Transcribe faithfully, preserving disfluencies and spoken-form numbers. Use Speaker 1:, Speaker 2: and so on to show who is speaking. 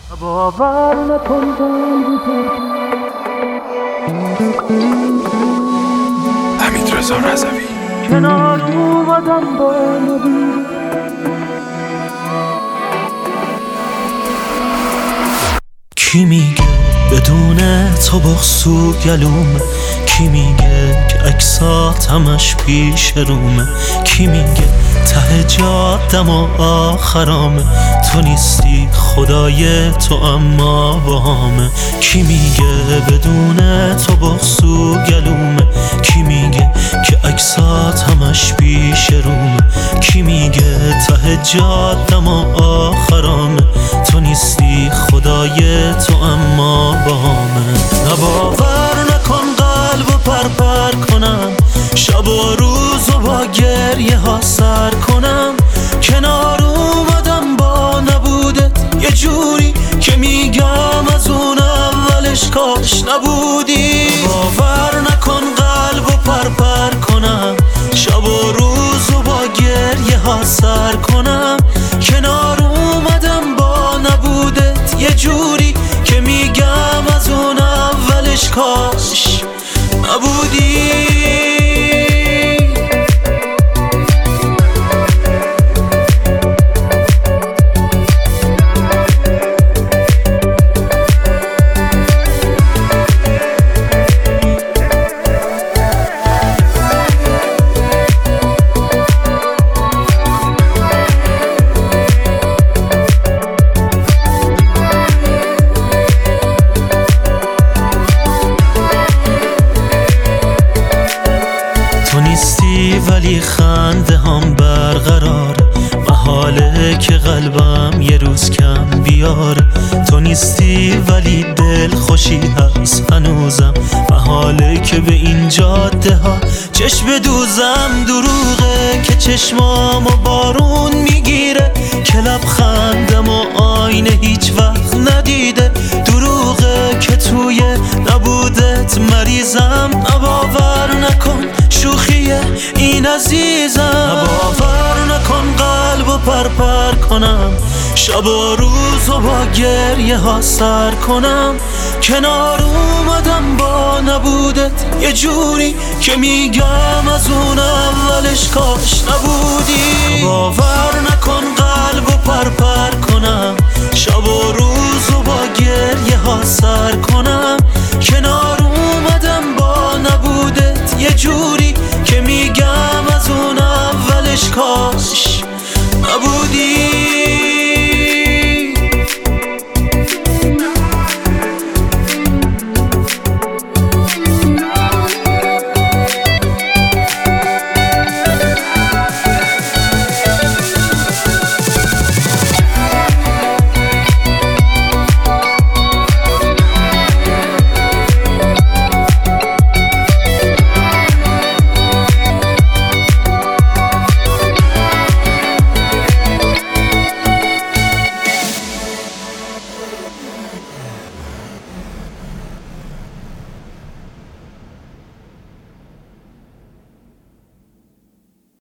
Speaker 1: باور نکن
Speaker 2: حمیدرضا رضوی
Speaker 1: کنار اومدم با نبی
Speaker 3: کی میگه بدون تو بغض و گلومه؟ کی میگه که عکسات همش پیش رومه؟ کی میگه ته جادم و آخرامه؟ تو نیستی خدای تو اما باهامه. کی میگه بدون تو بغض و گلومه؟ کی میگه که عکسات همش پیش رومه؟ کی میگه ته جادم و آخرامه؟ تو نیستی خدای تو اما باهامه. نه باور نکن قلب و پرپر کنم، شب و روز و با گریه ها سر کنم. کنار اومدم با نبودت یه جوری که میگم از اون اولش کاش نبودی. باور نکن قلب و پرپر کنم، شب و روز و با گریه ها سر کنم. کنار اومدم با نبودت یه جوری که میگم از اون اولش کاش نبودی. تو نیستی ولی خنده هم برقراره، محاله که قلبم یه روز کم بیاره. تو نیستی ولی دل خوشی هست هنوزم، محاله که به این جاده ها چشم دوزم. دروغه که چشمامو بارون میگیره، که لبخندم و آینه هیچ وقت ندیده. دروغه که توی نبودت مریضم، نباور نکن شوخیه این عزیزم. نباور نکن قلب و پرپر کنم، شب و روز و با گریه ها سر کنم. کنار اومدم با نبودت یه جوری که میگم از اون اولش کاش نبودی. باور نکن قلب و پرپر